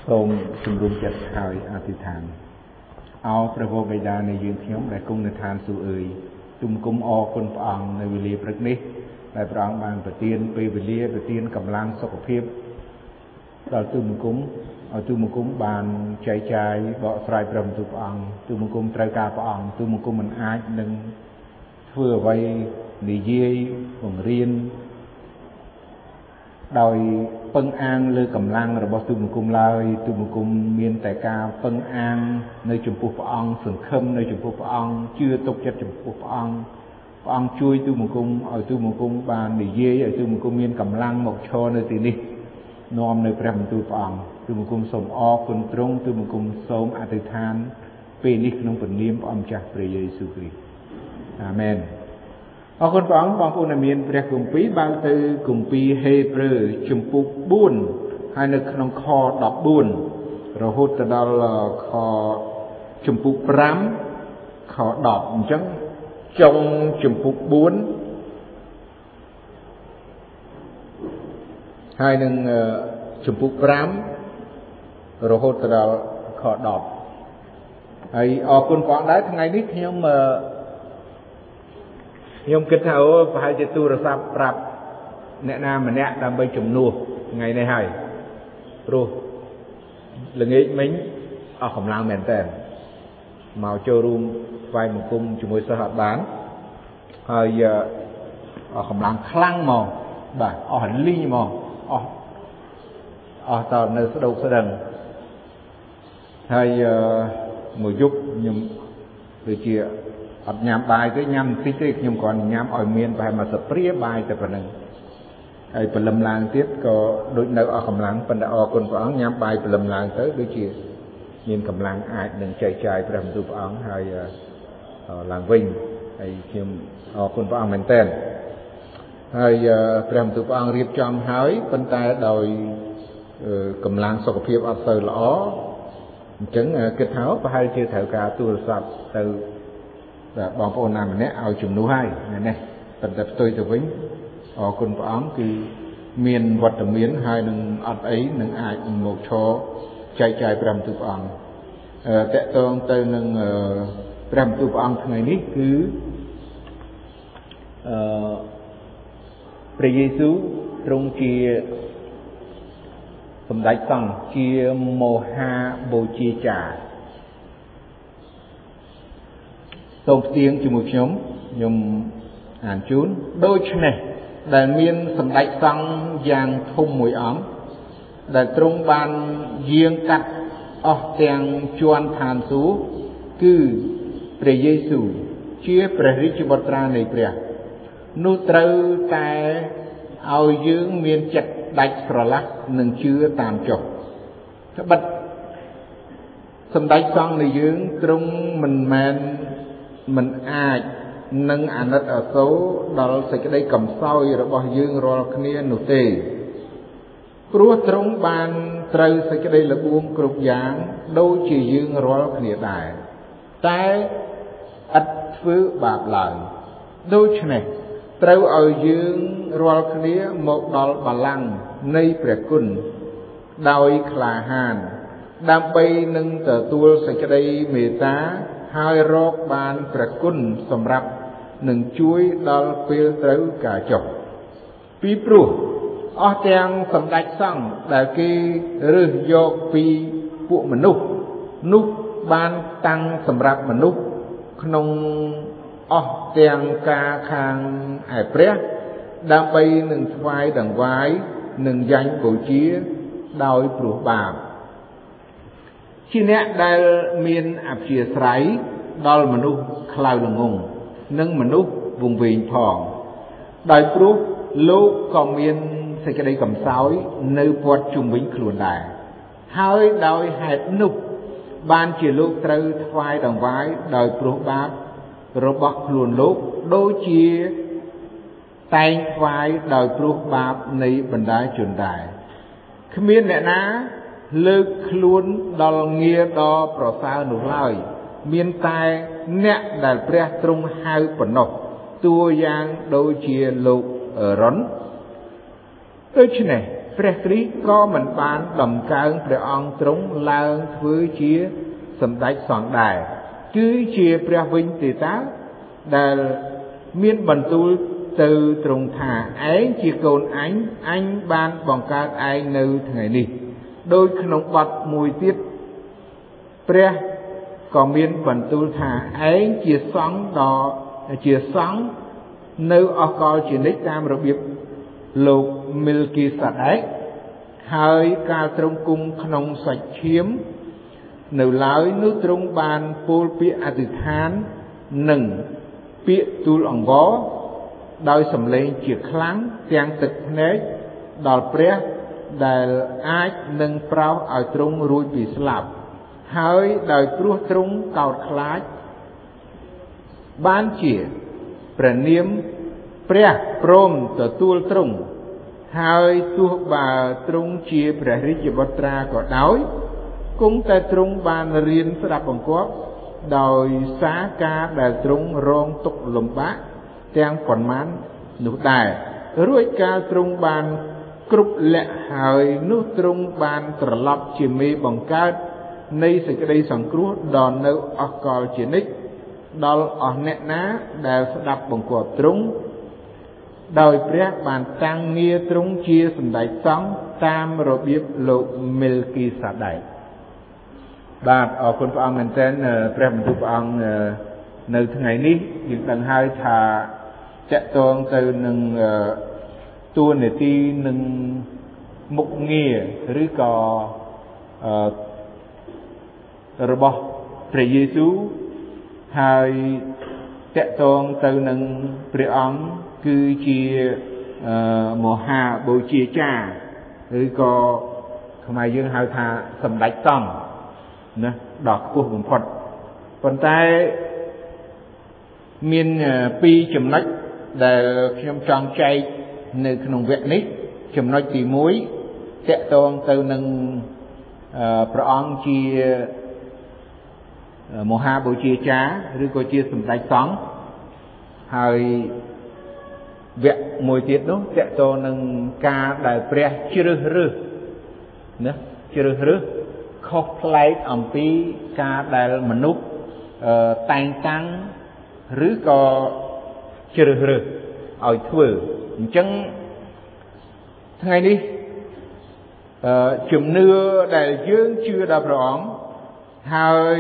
សូមជំរុំចិត្តហើយអធិដ្ឋានអោព្រះវរបិតានៃយើងខ្ញុំដែលគង់នៅឋានសួគ៌អើយទុំគុំអរគុណព្រះអង្គនៅវេលាព្រឹកនេះដែលព្រះអង្គបានប្រទានពេលវេលាប្រទានកម្លាំងសុខភាពដល់ទុំគុំឲ្យទុំគុំបានចែកចាយបកស្រាយព្រះបន្ទូលព្រះអង្គទុំគុំត្រូវការព្រះអង្គទុំគុំមិនអាចនឹងធ្វើអ្វីនិយាយបង្រៀនដោយពឹងអាងលើកម្លាំងរបស់ទូបង្គំឡើយទូបង្គំមានតែការពឹងអាងនៅចំពោះព្រះអង្គសង្ឃឹមនៅចំពោះព្រះអង្គជឿទុកចិត្តចំពោះព្រះអង្គជួយទូបង្គំឲ្យទូបង្គំបាននិយាយឲ្យទូបង្គំមានកម្លាំងមកឈរនៅទីនេះនាំនៅព្រះបន្ទូលព្រះអង្គទូបង្គំសូមអរគុណទ្រង់ទូបង្គំសូមអធិដ្ឋានពេលនេះក្នុងព្រះនាមព្រះអង្គម្ចាស់ព្រះយេស៊ូវគ្រីស្ទអាមែនអរគុណព្រះអង្គបងប្អូនដែលមានព្រះគម្ពីរបើកទៅគម្ពីរហេព្រើរជំពូក4ហើយនៅក្នុងខ14រហូតទៅដល់ខជំពូក5ខ10អញ្ចឹងចុងជំពូក4ហើយនឹងជំពូក5រហូតទៅដល់ខ10ហើយអរគុណព្រះអង្គដែរថ្ងៃនេះខ្ញុំគិតថាប្រហែលជាទូរស័ព្ទប្រាប់អ្នកណាម្នាក់ដើម្បីជំនួសថ្ងៃនេះហើយព្រោះល្ងាចមិញអស់កម្លាំងមែនតើមកចូលរួមថ្វាយបង្គំជាមួយសិស្សអត់បានហើយអស់កម្លាំងខ្លាំងមកបាទអស់លីងមកអស់តនៅស្ដោកស្ដឹងហើយមួយយប់ខ្ញុំដូចជាអត់ញ៉ាំបាយទេញ៉ាំបន្តិចទេខ្ញុំគ្រាន់តែញ៉ាំឲ្យមានប្រហែលមួយស្ព្រាបាយតែប៉ុណ្្នឹងហើយព្រលឹមឡើងទៀតក៏ដូចនៅអស់កម្លាំងប៉ុន្តែអរគុណព្រះអង្គញ៉ាំបាយព្រលឹមឡើងទៅដូចជាមានកម្លាំងអាចនឹងចែកចាយព្រះបន្ទូលព្រះអង្គហើយឡើងវិញហើយខ្ញុំអរគុណព្រះអង្គមែនទែនហើយព្រះបន្ទូលព្រះអង្គរៀបចំហើយប៉ុន្តែដោយកម្លាំងសុខភាពអត់សូវល្អអញ្ចឹងគិតថាប្រហែលជាត្រូវការទូរស័ព្ទទៅបងប្អូនណាម្នាក់ឲ្យជំនួសហើយនេះប៉ុន្តែផ្ទុយទៅវិញអរគុណព្រះអង្គគឺមានវត្តមានហើយនឹងអត់អីនឹងអាចមកឈរចែកចាយព្រះបន្ទូលព្រះអង្គតកតងទៅនឹងព្រះបន្ទូលព្រះអង្គថ្ងៃនេះគឺព្រះយេស៊ូវទ្រង់ជាសម្ដេចសង្ឃជាមហាបូជាចារ្យសូមផ្ទៀងជាមួយខ្ញុំអានជូនដូច្នេះដែលមានសម្ដេចសង្ឃយ៉ាងធំមួយអង្គដែលទ្រង់បានយាងកាត់អស់ទាំងជាន់ឋានសួគ៌គឺព្រះយេស៊ូវជាព្រះរាជបុត្រានៃព្រះនោះត្រូវតែឲ្យយើងមានចិត្តដាច់ស្រឡះនិងជឿតាមចុះត្បិតសម្ដេចសង្ឃនៃយើងទ្រង់មិនអាចនឹងអាណិតអាសូរដល់សេចក្តីកំសោយរបស់យើងរាល់គ្នានោះទេព្រោះទ្រង់បានត្រូវសេចក្តីល្បួងគ្រប់យ៉ាងដូចជាយើងរាល់គ្នាដែរតែឥតធ្វើបាបឡើយដូច្នេះត្រូវឲ្យយើងរាល់គ្នាមកដល់បល្ល័ង្កនៃព្រះគុណដោយក្លាហានដើម្បីនឹងទទួលសេចក្តីមេត្តាហើយរកបានព្រះគុណសម្រាប់នឹងជួយដល់ពេលត្រូវការចុះពីព្រោះអស់ទាំងសម្ដេចសង្ឃដែលគេរើសយកពីពួកមនុស្សនោះបានតាំងសម្រាប់មនុស្សក្នុងអស់ទាំងការខាងឯព្រះដើម្បីនឹងថ្វាយដង្វាយនិងយ៉ាញ់បូជាដោយព្រោះបាបជាអ្នកដែលមានអព្យាស្រ័យដល់មនុស្សខ្លៅល្ងង់និងមនុស្សវង្វេងផងដោយព្រោះលោកក៏មានសេចក្តីកំសោយនៅព័ទ្ធជុំវិញខ្លួនដែរហើយដោយហេតុនោះបានជាលោកត្រូវថ្វាយដង្វាយដោយព្រោះបាបរបស់ខ្លួនលោកដូចជាតែងថ្វាយដោយព្រោះបាបនៃបណ្ដាជនដែរគ្មានអ្នកណាលើកខ្លួនដល់ងារដ៏ប្រសើរនោះឡើយមានតែអ្នកដែលព្រះទ្រង់ហៅប៉ុណ្ណោះតួយ៉ាងដូចជាលោកអេរ៉ុនដូច្នេះព្រះគ្រីស្ទក៏មិនបានដំកើងព្រះអង្គទ្រង់ឡើងធ្វើជាសម្ដេចសង្ឃដែរគឺជាព្រះវិញទេតើដែលមានបន្ទូលទៅទ្រង់ថាឯងជាកូនអញបានបង្កើតឯងនៅថ្ងៃនេះដោយក្នុងបទមួយទៀតព្រះក៏មានបន្ទូលថាឯងជាសង្ឃនៅអកលជានិច្ចតាមរបៀបលោកមីលគីសាដេកហើយកាលទ្រង់គង់ក្នុងសាច់ឈាមនៅឡើយនោះទ្រង់បានពោលពាក្យអធិដ្ឋាននិងពាក្យទូលអង្វរដោយសំឡេងជាខ្លាំងទាំងទឹកភ្នែកដល់ព្រះដែលអាចនឹងប្រោសឲ្យទ្រង់រួចពីស្លាប់ហើយដោយព្រោះទ្រង់កោតខ្លាចបានជាព្រះនាមព្រះព្រមទទួលទ្រង់ហើយទោះបើទ្រង់ជាព្រះរាជបុត្រាក៏ដោយគង់តែទ្រង់បានរៀនស្ដាប់បង្គាប់ដោយសារការដែលទ្រង់រងទុក្ខលំបាកទាំងប៉ុន្មាននោះដែររួចកាលទ្រង់បានគ្រប់លក្ខហើយនោះទ្រង់បានត្រឡប់ជាមេបង្កើតនៃសេចក្តីសង្គ្រោះដល់នៅអកលជានិច្ចដល់អស់អ្នកណាដែលស្ដាប់បង្គាប់ទ្រង់ដោយព្រះបានតាំងងារទ្រង់ជាសម្ដេចសង្ឃតាមរបៀបលោកមីលគីសាដេកបាទអរគុណព្រះអង្គមែនទែនព្រះបន្ទូលព្រះអង្គនៅថ្ងៃនេះយើងដឹងហើយថាតកតងទៅនឹងតួនាទីនឹងមុខងារឬក៏របស់ព្រះយេស៊ូវហើយតកតងទៅនឹងព្រះអង្គគឺជាមហាបូជាចារ្យឬក៏ខ្មែរយើងហៅថាសម្ដេចសង្ឃណាដ៏ខ្ពស់បំផុតប៉ុន្តែមានពីរចំណុចដែលខ្ញុំចង់ចែកនៅក្នុងវគ្គនេះចំណុចទី1តកតងទៅនឹងព្រះអង្គជាមហាបូជាចារ្យឬក៏ជាសម្ដេចសង្ឃហើយវគ្គមួយទៀតនោះតកតងនឹងការដែលព្រះជ្រើសរើសណាជ្រើសរើសខុសប្លែកអំពីការដែលមនុស្សតែងតាំងឬក៏ជ្រើសរើសឲ្យធ្វើអញ្ចឹងថ្ងៃនេះជំនឿដែលយើងជឿដល់ព្រះអង្គហើយ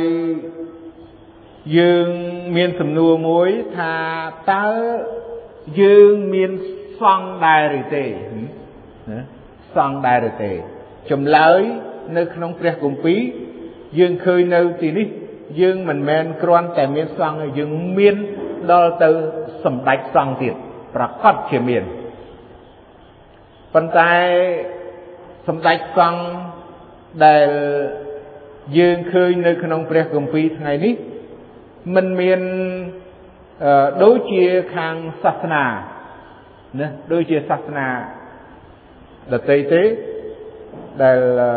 យើងមានសំណួរមួយថាតើយើងមានសង្ឃដែរឬទេសង្ឃដែរឬទេចម្លើយនៅក្នុងព្រះគម្ពីរយើងឃើញនៅទីនេះយើងមិនមែនគ្រាន់តែមានសង្ឃយើងមានដល់ទៅសម្ដេចសង្ឃទៀតប្រកាសជាមានប៉ុន្តែសម្ដេចសង្ឃដែលយើងឃើញនៅក្នុងព្រះគម្ពីរថ្ងៃនេះមិនមានដូចជាខាងសាសនាណាដូចជាសាសនាដទៃទេដែល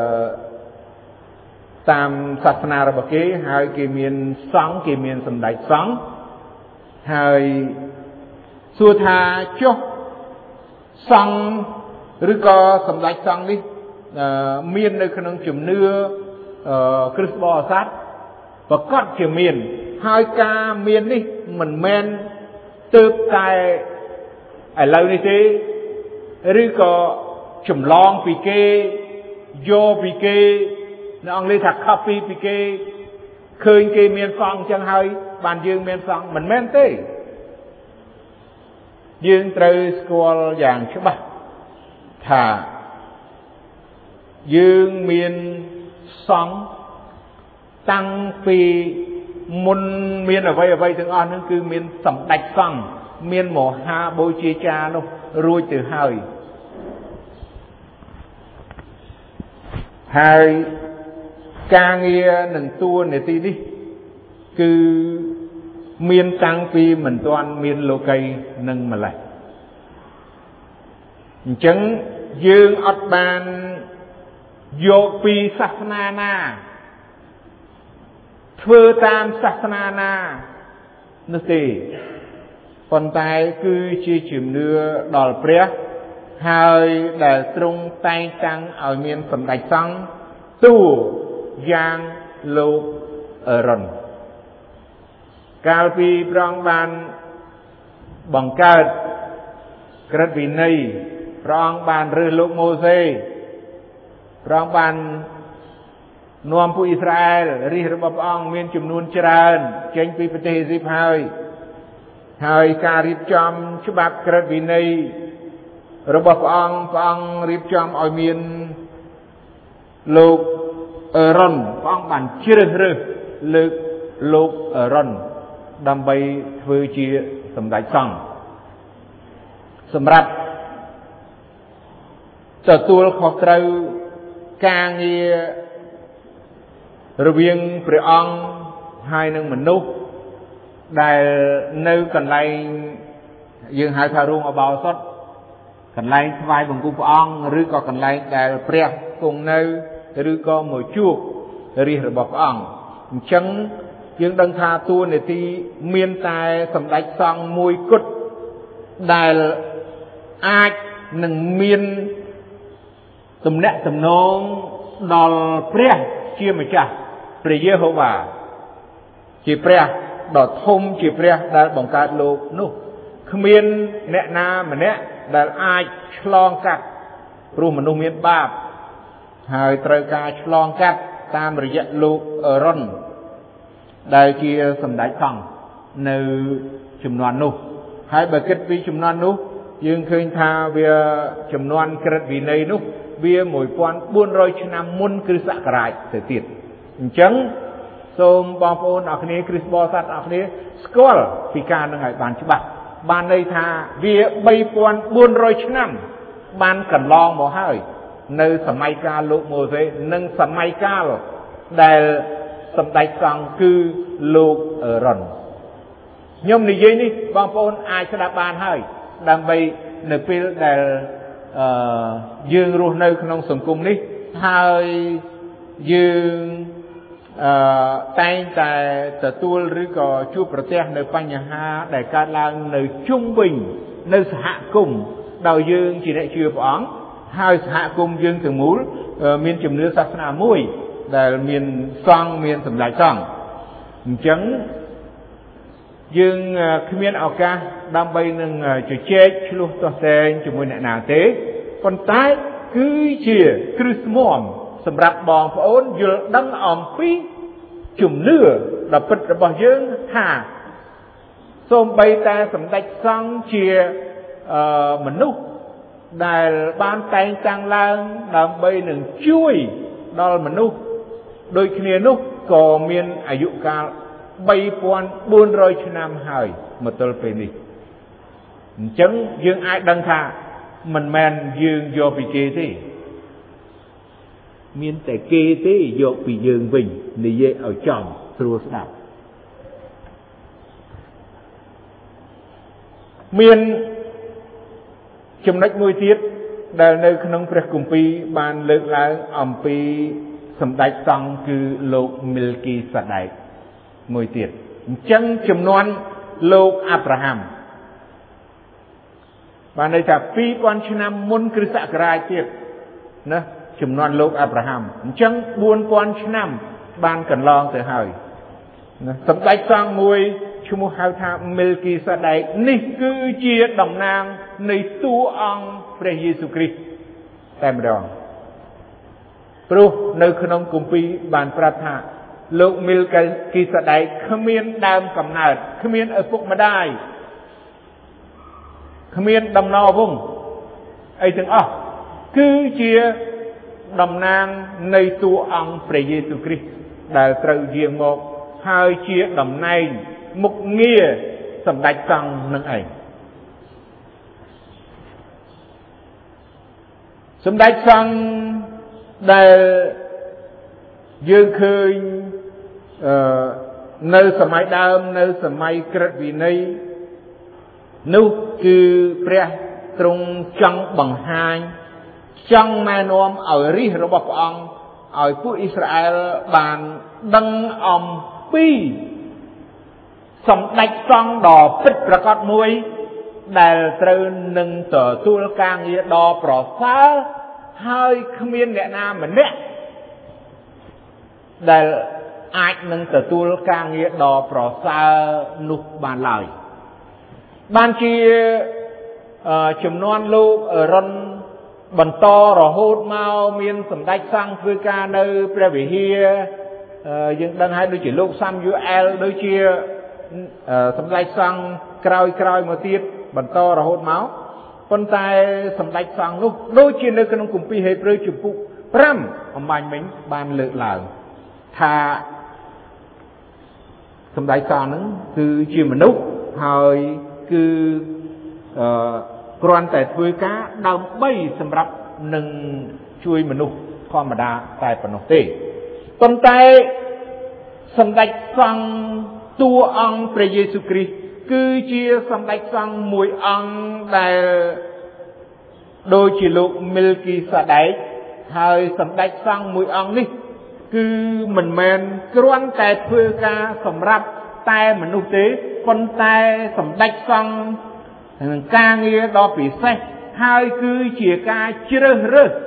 តាមសាសនារបស់គេហើយគេមានសង្ឃគេមានសម្ដេចសង្ឃហើយសួរថាចុះសង្ឃឬក៏សម្ដេចសង្ឃនេះមាននៅក្នុងជំនឿគ្រិស្តបរិស័ទប្រកាសជាមានហើយការមាននេះមិនមែនទើបតែឥឡូវនេះទេឬក៏ចម្លងពីគេយកពីគេនៅអង់គ្លេសថា copy ពីគេឃើញគេមានសង្ឃអញ្ចឹងហើយបានយើងមានសង្ឃមិនមែនទេយើងត្រូវស្គាល់យ៉ាងច្បាស់ថាយើងមានសង្ឃតាំងពីមុនមានអ្វីទាំងអស់ហ្នឹងគឺមានសម្ដេចសង្ឃមានមហាបូជាចារ្យនោះរួចទៅហើយការងារនឹងតួនាទីនេះគឺមានតាំងពីមិនទាន់មានលោកីនឹងម្លេះអញ្ចឹងយើងអត់បានយកពីសាសនាណាធ្វើតាមសាសនាណានោះទេប៉ុន្តែគឺជាជំនឿដល់ព្រះហើយដែលទ្រង់តែងតាំងឲ្យមានសម្ដេចសង្ឃតួយ៉ាងលោកអេរ៉ុនកាលពីព្រះអង្គបានបង្កើតក្រឹតវិន័យព្រះអង្គបានរើសលោកម៉ូសេព្រះអង្គបាននាំពួកអ៊ីស្រាអែលរាជរបស់ព្រះអង្គមានចំនួនច្រើនចេញពីប្រទេសអេស៊ីបហើយការរៀបចំច្បាប់ក្រឹតវិន័យរបស់ព្រះអង្គរៀបចំឲ្យមានលោកអេរ៉ុនព្រះអង្គបានជ្រើសរើសលើកលោកអេរ៉ុនដើម្បីធ្វើជាសម្ដេចសង្ឃសម្រាប់ទទួលខុសត្រូវការងាររវាងព្រះអង្គហើយនឹងមនុស្សដែលនៅកន្លែងយើងហៅថារូងអបោសុតកន្លែងថ្វាយបង្គំព្រះអង្គឬក៏កន្លែងដែលព្រះគង់នៅឬក៏មកជួបរាជរបស់ព្រះអង្គអញ្ចឹងយើងដឹងថាតួនាទីមានតែសម្ដេចសង្ឃមួយគត់ដែលអាចនឹងមានទំនាក់ទំនងដល់ព្រះជាម្ចាស់ព្រះយេហូវ៉ាជាព្រះដ៏ធំជាព្រះដែលបង្កើតលោកនោះគ្មានអ្នកណាម្នាក់ដែលអាចឆ្លងកាត់ព្រោះមនុស្សមានបាបហើយត្រូវការឆ្លងកាត់តាមរយៈលោកអេរ៉ុនដែលជាសម្ដេចសង្ឃនៅជំនាន់នោះហើយបើគិតពីជំនាន់នោះយើងឃើញថាវាជំនាន់ក្រឹតវិន័យនោះវា1400ឆ្នាំមុនគ្រិស្តសករាជទៅទៀតអញ្ចឹងសូមបងប្អូនអរគ្នាគ្រិស្តបរិស័ទអរគ្នាស្គាល់ពីការនឹងឲ្យបានច្បាស់បានន័យថាវា3400ឆ្នាំបានកន្លងមកហើយនៅសម័យកាលលោកម៉ូសេនិងសម័យកាលដែលសម្ដេចសង្ឃគឺលោកអេរ៉ុនខ្ញុំនិយាយនេះបងប្អូនអាចស្ដាប់បានហើយដើម្បីនៅពេលដែលយើងរស់នៅក្នុងសង្គមនេះហើយយើងតែងតែទទួលឬក៏ជួបប្រទះនៅបញ្ហាដែលកើតឡើងនៅជុំវិញនៅសហគមន៍ដោយយើងជាអ្នកជឿព្រះអង្គហើយសហគមន៍យើងទាំងមូលមានជំនឿសាសនាមួយដែលមានសង្ឃមានសម្ដេចសង្ឃអញ្ចឹងយើងគ្មានឱកាសដើម្បីនឹងជជែកឆ្លោះទាស់ទែងជាមួយអ្នកណាទេប៉ុន្តែគឺជាគ្រឹះស្មមសម្រាប់បងប្អូនយល់ដឹងអំពីជំនឿដ៏ពិតរបស់យើងថាសូម្បីតែសម្ដេចសង្ឃជាមនុស្សដែលបានតែងតាំងឡើងដើម្បីនឹងជួយដល់មនុស្សដូចគ្នានោះក៏មានអាយុកាល3400ឆ្នាំហើយមកទល់ពេលនេះអញ្ចឹងយើងអាចដឹងថាមិនមែនយើងយកពីគេទេមានតែគេទេយកពីយើងវិញនិយាយឲ្យចំស្រួលស្ដាប់មានចំណុចមួយទៀតដែលនៅក្នុងព្រះគម្ពីរបានលើកឡើងអំពីសម្ដេចសង្ឃគឺលោកមីលគីសាដែកមួយទៀតអញ្ចឹងចំនួនលោកអាប់រ៉ាហាំបានន័យថា2000ឆ្នាំមុនគ្រិស្តសករាជទៀតណាចំនួនលោកអាប់រ៉ាហាំអញ្ចឹង4000ឆ្នាំបានកន្លងទៅហើយណាសម្ដេចសង្ឃមួយឈ្មោះហៅថាមីលគីសាដែកនេះគឺជាតំណាងនៃតួអង្គព្រះយេស៊ូវគ្រីស្ទតែម្ដងព្រោះនៅក្នុងគម្ពីរបានប្រាប់ថាលោកមីលគីសាដែកគ្មានដើមកំណើតគ្មានឪពុកម្ដាយគ្មានដំណរវង្សអីទាំងអស់គឺជាតំណាងនៃតួអង្គព្រះយេស៊ូវគ្រីស្ទដែលត្រូវយាងមកហើយជាតំណែងមុខងារសម្ដេចសង្ឃនឹងឯងសម្ដេចសង្ឃដែលយើងឃើញនៅសម័យដើមនៅសម័យក្រឹតវិន័យនោះគឺព្រះទ្រង់ចង់បង្ហាញចង់ណែនាំឲ្យរាជរបស់ព្រះអង្គឲ្យពួកអ៊ីស្រាអែលបានដឹងអំពីសម្ដេចសង្ឃដ៏ពិតប្រាកដមួយដែលត្រូវនឹងទទួលការងារដ៏ប្រសើរហើយគ្មានអ្នកណាម្នាក់ដែលអាចនឹងទទួលការងារដ៏ប្រសើរនោះបានឡើយបានជាចំនួនលោករុនបន្តរហូតមកមានសម្ដេចសង្ឃធ្វើការនៅព្រះវិហារយើងដឹងហើយដូចជាលោកសាំយូអែលដូចជាសម្ដេចសង្ឃក្រោយមកទៀតបន្តរហូតមកប៉ុន្តែសម្ដេចសង្ឃនោះដូចជានៅក្នុងគម្ពីរហេព្រើរជំពូក5អំបញ្ញមិញបានលើកឡើងថាសម្ដេចសង្ឃហ្នឹងគឺជាមនុស្សហើយគឺគ្រាន់តែធ្វើការដើម្បីសម្រាប់នឹងជួយមនុស្សធម្មតាតែប៉ុណ្ណោះទេប៉ុន្តែសម្ដេចសង្ឃតួអង្គព្រះយេស៊ូវគ្រីស្ទគឺជាសម្ដេចសង្ឃមួយអង្គដែលដូចជាលោកមីលគីសាដេកហើយសម្ដេចសង្ឃមួយអង្គនេះគឺមិនមែនគ្រាន់តែធ្វើការសម្រាប់តែមនុស្សទេប៉ុន្តែសម្ដេចសង្ឃនឹងការងារដ៏ពិសេសហើយគឺជាការជ្រើសរើស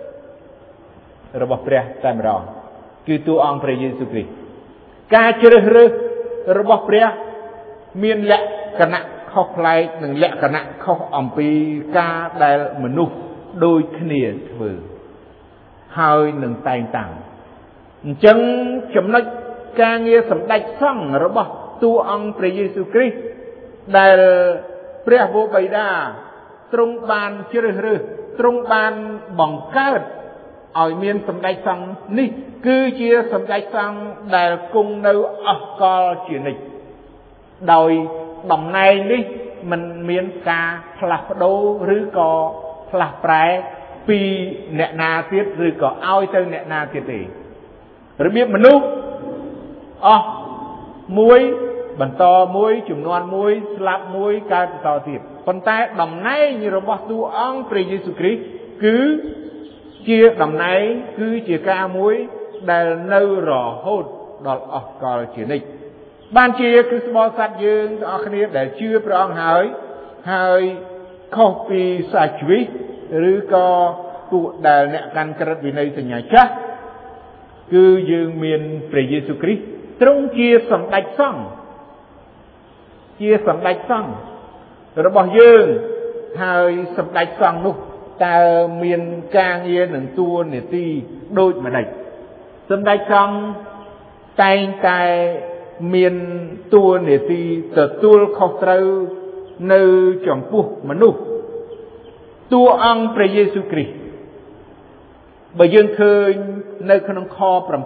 របស់ព្រះតែម្ដងគឺតួអង្គព្រះយេស៊ូវគ្រីស្ទការជ្រើសរើសរបស់ព្រះមានលក្ខណៈខុសប្លែកនិងលក្ខណៈខុសអំពីការដែលមនុស្សដូចគ្នាធ្វើហើយនឹងតែងតាំងអញ្ចឹងចំណុចការងារសម្ដេចសង្ឃរបស់តួអង្គព្រះយេស៊ូវគ្រីស្ទដែលព្រះវរបិតាទ្រង់បានជ្រើសរើសទ្រង់បានបង្កើតឲ្យមានសម្ដេចសង្ឃនេះគឺជាសម្ដេចសង្ឃដែលគង់នៅអស់កលជានិច្ចដោយតំណែងនេះមិនមានការផ្លាស់ប្ដូរឬក៏ផ្លាស់ប្រែពីអ្នកណាទៀតឬក៏ឲ្យទៅអ្នកណាទៀតទេរបៀបមនុស្សអស់មួយបន្តមួយចំនួនមួយស្លាប់មួយកើតបន្តទៀតប៉ុន្តែតំណែងរបស់តួអង្គព្រះយេស៊ូវគ្រីស្ទគឺជាតំណែងគឺជាការមួយដែលនៅរហូតដល់អស់កលជានិច្ចបានជាគ្រិស្តបរិស័ទយើងទាំងអស់គ្នាដែលជឿព្រះអង្គហើយខុសពីសាសជីវិតឬក៏ពួកដែលអ្នកកាន់ក្រឹតវិន័យសញ្ញាចាស់គឺយើងមានព្រះយេស៊ូវគ្រីស្ទទ្រង់ជាសម្ដេចសង្ឃជាសម្ដេចសង្ឃរបស់យើងហើយសម្ដេចសង្ឃនោះតើមានការងារនិងតួនាទីដូចម្ដេចសម្ដេចសង្ឃតែងតែមានតួនាទីទទួលខុសត្រូវនៅចំពោះមនុស្សតួអង្គព្រះយេស៊ូវគ្រីស្ទបើយើងឃើញនៅក្នុងខ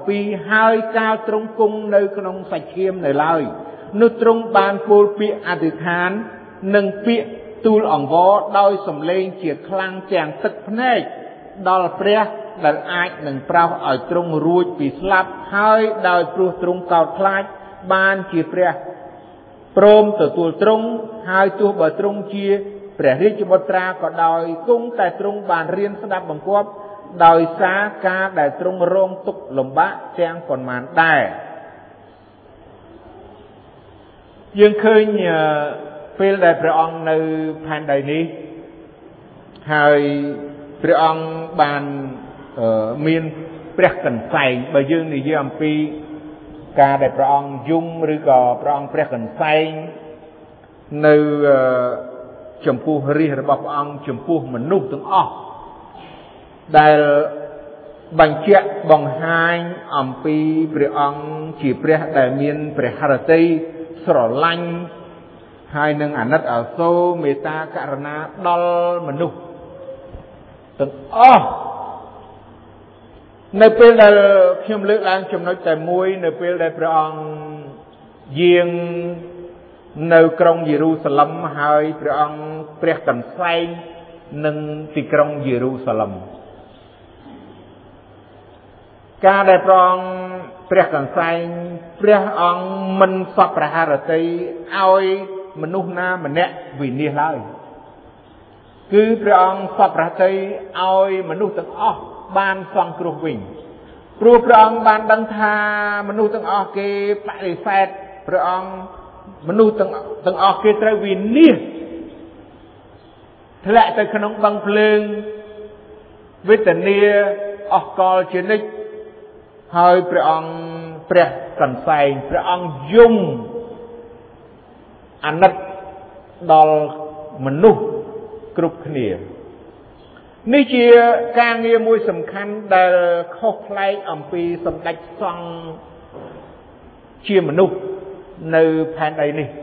7ហើយកាលទ្រង់គង់នៅក្នុងសាច់ឈាមនៅឡើយនោះទ្រង់បានពោលពាក្យអធិដ្ឋាននិងពាក្យទូលអង្វរដោយសំឡេងជាខ្លាំងទាំងទឹកភ្នែកដល់ព្រះដែលអាចនឹងប្រោសឲ្យទ្រង់រួចពីស្លាប់ហើយដោយព្រោះទ្រង់កោតខ្លាចបានជាព្រះព្រមទទួលទ្រង់ហើយទោះបើទ្រង់ជាព្រះរាជបុត្រាក៏ដោយគង់តែទ្រង់បានរៀនស្ដាប់បង្គាប់ដោយសារការដែលទ្រង់រងទុក្ខលំបាកទាំងប៉ុន្មានដែរយើងឃើញពេលដែលព្រះអង្គនៅផែនដីនេះហើយព្រះអង្គបានមានព្រះកន្សែងបើយើងនិយាយអំពីការដែលព្រះអង្គយំឬក៏ព្រះអង្គព្រះកន្សែងនៅចំពោះរាជរបស់ព្រះអង្គចំពោះមនុស្សទាំងអស់ដែលបញ្ជាក់បង្ហាញអំពីព្រះអង្គជាព្រះដែលមានព្រះハរតីស្រឡាញ់ហើយនឹងអាណិតអាសូរមេត្តាករុណាដល់មនុស្សទាំងអស់នៅពេលដែលខ្ញុំលើកឡើងចំណុចតែមួយនៅពេលដែលព្រះអង្គយាងនៅក្រុងយេរូសាឡិមហើយព្រះអង្គព្រះកន្សែងនឹងទីក្រុងយេរូសាឡិមការដែលព្រះអង្គព្រះកន្សែងព្រះអង្គមិនសពព្រះハរតីឲ្យមនុស្សណាម្នាក់វិនាសឡើយគឺព្រះអង្គសពព្រះハរតីឲ្យមនុស្សទាំងអស់បានសង្គ្រោះវិញព្រោះព្រះអង្គបានដឹងថាមនុស្សទាំងអស់គេបដិសេធព្រះអង្គមនុស្សទាំងអស់គេត្រូវវិនាសធ្លាក់ទៅក្នុងបឹងភ្លើងវេទនាអស់កលជានិច្ចហើយព្រះអង្គព្រះកន្សែងព្រះអង្គយំអាណិតដល់មនុស្សគ្រប់គ្នានេះជាការងារមួយសំខាន់ដែលខុសប្លែកអំពីសម្ដេចសង្ឃជាមនុស្សនៅផែនដីនេះ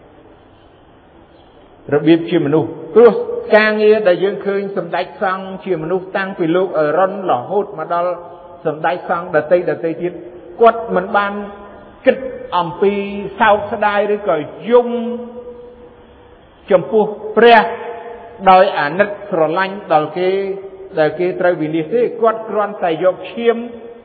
របៀបជាមនុស្សព្រោះការងារដែលយើងឃើញសម្ដេចសង្ឃជាមនុស្សតាំងពីលោកអរុនរហូតមកដល់សម្ដេចសង្ឃដទៃទៀតគាត់មិនបានគិតអំពីសោកស្ដាយឬក៏យំចំពោះព្រះដោយអាណិតស្រឡាញ់ដល់គេដែលគេត្រូវវិនិច្ឆ័យទេគាត់គ្រាន់តែយកឈាម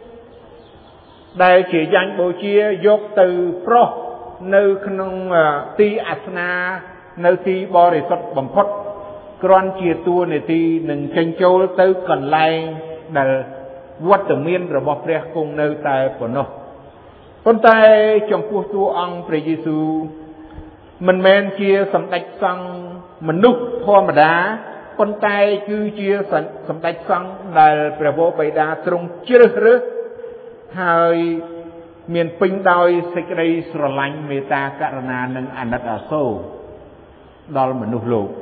ដែលជាយ៉ាញ់បូជាយកទៅប្រោះនៅក្នុងទីអាសនានៅទីបរិសុទ្ធបំផុតគ្រាន់ជាតួនាទីនឹងចេញចូលទៅកន្លែងដែលវត្តមានរបស់ព្រះគង់នៅតែប៉ុណ្ណោះប៉ុន្តែចំពោះតួអង្គព្រះយេស៊ូវមិនមែនជាសម្ដេចសង្ឃមនុស្សធម្មតាប៉ុន្តែគឺជាសម្ដេចសង្ឃដែលព្រះវរបិតាទ្រង់ជ្រើសរើសហើយមានពេញដោយសេចក្តីស្រឡាញ់មេត្តាករុណានិងអាណិតអាសូរដល់មនុស្សលោក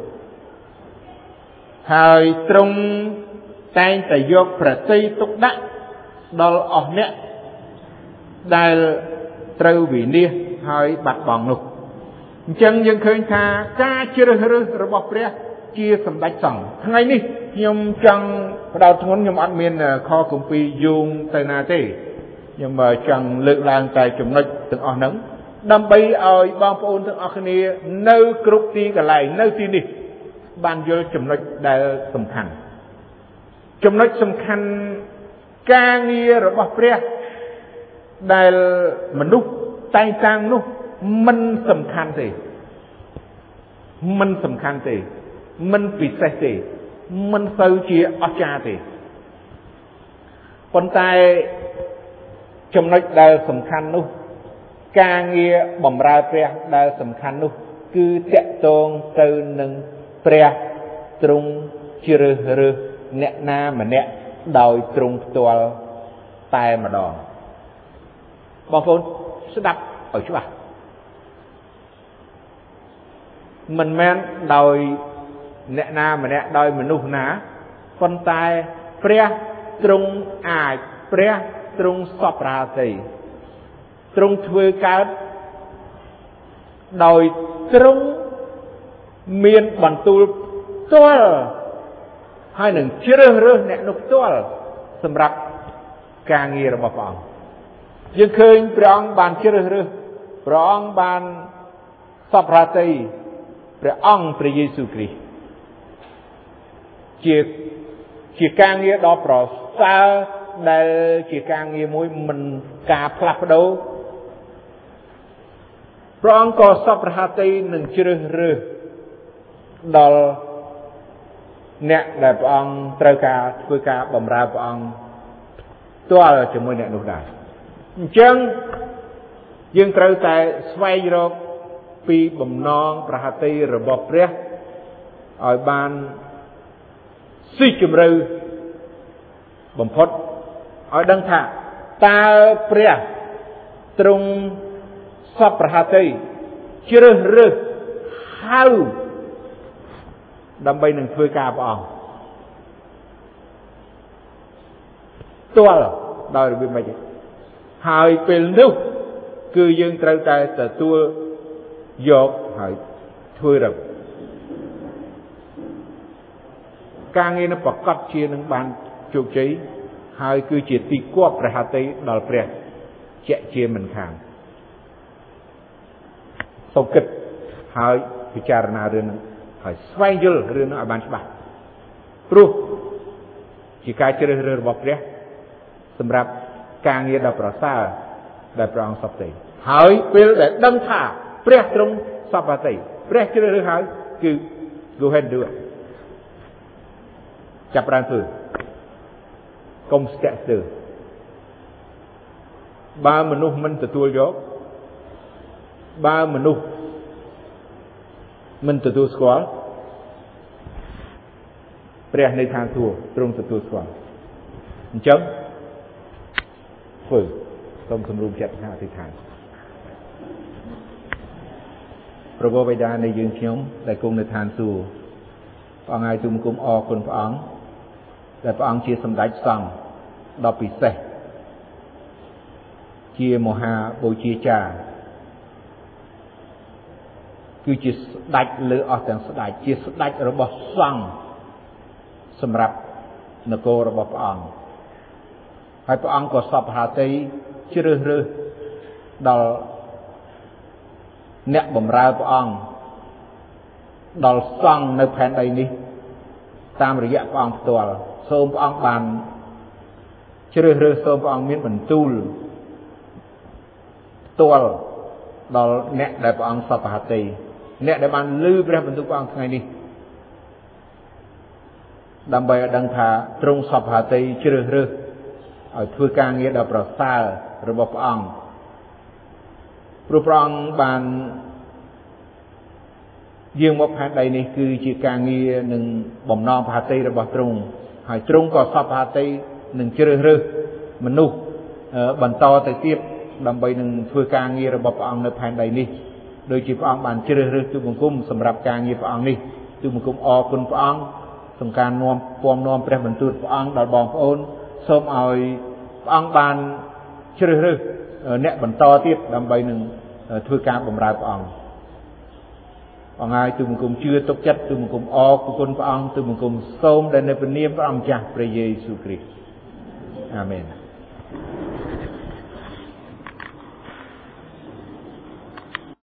ហើយទ្រង់តែងតែយកប្រតិទុកដាក់ដល់អស់អ្នកដែលត្រូវវិនិច្ឆ័យហើយបាត់បង់នោះអញ្ចឹងយើងឃើញថាការជ្រើសរើសរបស់ព្រះជាសម្ដេចសង្ឃថ្ងៃនេះខ្ញុំចង់ផ្ដោតធ្ងន់ខ្ញុំអត់មានខគម្ពីរយោងទៅណាទេខ្ញុំចង់លើកឡើងតែចំណុចទាំងអស់ហ្នឹងដើម្បីឲ្យបងប្អូនទាំងអស់គ្នានៅគ្រប់ទីកន្លែងនៅទីនេះបានយល់ចំណុចដែលសំខាន់ចំណុចសំខាន់ការងាររបស់ព្រះដែលមនុស្សតែងតាំងនោះមិនសំខាន់ទេមិនសំខាន់ទេមិនពិសេសទេមិនសូវជាអស្ចារ្យទេប៉ុន្តែចំណុចដែលសំខាន់នោះការងារបម្រើព្រះដែលសំខាន់នោះគឺតាក់ទងទៅនឹងព្រះទ្រង់ជ្រើសរើសអ្នកណាម្នាក់ដោយទ្រង់ផ្ទាល់តែម្ដងបងប្អូនស្ដាប់ឲ្យច្បាស់មិនមែនដោយអ្នកណាម្នាក់ដោយមនុស្សណាប៉ុន្តែព្រះទ្រង់អាចព្រះទ្រង់សពរាត្រីទ្រង់ធ្វើកើតដោយទ្រង់មានបន្ទូលផ្ទាល់ហើយនឹងជ្រើសរើសអ្នកនោះផ្ទាល់សម្រាប់ការងាររបស់ព្រះអង្គយើងឃើញព្រះអង្គបានជ្រើសរើសព្រះអង្គបានសពរាត្រីព្រះអង្គព្រះយេស៊ូវគ្រីស្ទជាការងារដ៏ប្រសើរដែលជាការងារមួយមិនការផ្លាស់ប្ដូរព្រះអង្គក៏សពរាត្រីនឹងជ្រើសរើសដល់អ្នកដែលព្រះអង្គត្រូវការធ្វើការបម្រើព្រះអង្គផ្ទាល់ជាមួយអ្នកនោះដែរអញ្ចឹងយើងត្រូវតែស្វែងរកពីបំណងប្រហតិរបស់ព្រះឲ្យបានស៊ីជម្រៅបំផុតឲ្យដឹងថាតើព្រះទ្រង់សពប្រហតិជ្រើសរើសហៅដើម្បីនឹងធ្វើការព្រះអង្គផ្ទាល់ដោយរបៀបម៉េចហើយពេលនោះគឺយើងត្រូវតែទទួលយកហើយធ្វើរឹកការងារនោះប្រកាសជានឹងបានជោគជ័យហើយគឺជាទីគប់ព្រះហត្ថីដល់ព្រះជាក់ជាមិនខានសូមគិតហើយពិចារណារឿងនេះហើយស្វែងយល់រឿងនោះឲ្យបានច្បាស់ព្រោះជាការជ្រើសរើសរបស់ព្រះសម្រាប់ការងារដ៏ប្រសើរដែលព្រះអង្គសពទេហើយពេលដែលដឹងថាព្រះទ្រង់សពទេព្រះជ្រើសរើសហើយគឺ go ahead do it ចាប់ផ្ដើមធ្វើកុំស្ទាក់ស្ទើរបើមនុស្សមិនទទួលយកបើមនុស្សមិនទទួលស្គាល់ព្រះនៃឋានសួគ៌ទ្រង់ទទួលស្គាល់អញ្ចឹងធ្វើសូមសម្រុំចិត្តថាអធិដ្ឋានព្រះបិតានៃយើងខ្ញុំដែលគង់នៅឋានសួគ៌ព្រះអង្គហើយទូលគុំអរគុណព្រះអង្គដែលព្រះអង្គជាសម្ដេចសង្ឃដ៏ពិសេសជាមហាបូជាចារ្យគឺជាស្ដេចលើអស់ទាំងស្ដេចជាស្ដេចរបស់សង្ឃសម្រាប់នគររបស់ព្រះអង្គហើយព្រះអង្គក៏សពហាតីជ្រើសរើសដល់អ្នកបម្រើព្រះអង្គដល់សង្ឃនៅផែនដីនេះតាមរយៈព្រះអង្គផ្ទាល់សូមព្រះអង្គបានជ្រើសរើសសូមព្រះអង្គមានបន្ទូលផ្ទាល់ដល់អ្នកដែលព្រះអង្គសពហាតីអ្នកដែលបានឮព្រះបន្ទូលព្រះអង្គថ្ងៃនេះដើម្បីឲ្យដឹងថាទ្រង់សពហាតីជ្រើសរើសឲ្យធ្វើការងារដ៏ប្រសើររបស់ព្រះអង្គព្រោះព្រះអង្គបានយាងមកផែនដីនេះគឺជាការងារនិងបំណងប្រហតីរបស់ទ្រង់ហើយទ្រង់ក៏សពហាតីនឹងជ្រើសរើសមនុស្សបន្តទៅទៀតដើម្បីនឹងធ្វើការងាររបស់ព្រះអង្គនៅផែនដីនេះដូចជាព្រះអង្គបានជ្រើសរើសទូលបង្គំសម្រាប់ការងារព្រះអង្គនេះទូលបង្គំអរគុណព្រះអង្គក្នុងការនាំពំនាំព្រះបន្ទូលព្រះអង្គដល់បងប្អូនសូមឲ្យព្រះអង្គបានជ្រើសរើសអ្នកបន្តទៀតដើម្បីនឹងធ្វើការបម្រើព្រះអង្គបងហើយទូលបង្គំជឿទុកចិត្តទូលបង្គំអរគុណព្រះអង្គទូលបង្គំសូមដែលនៅព្រះនាមព្រះអង្គម្ចាស់ព្រះយេស៊ូវគ្រីស្ទអាមែន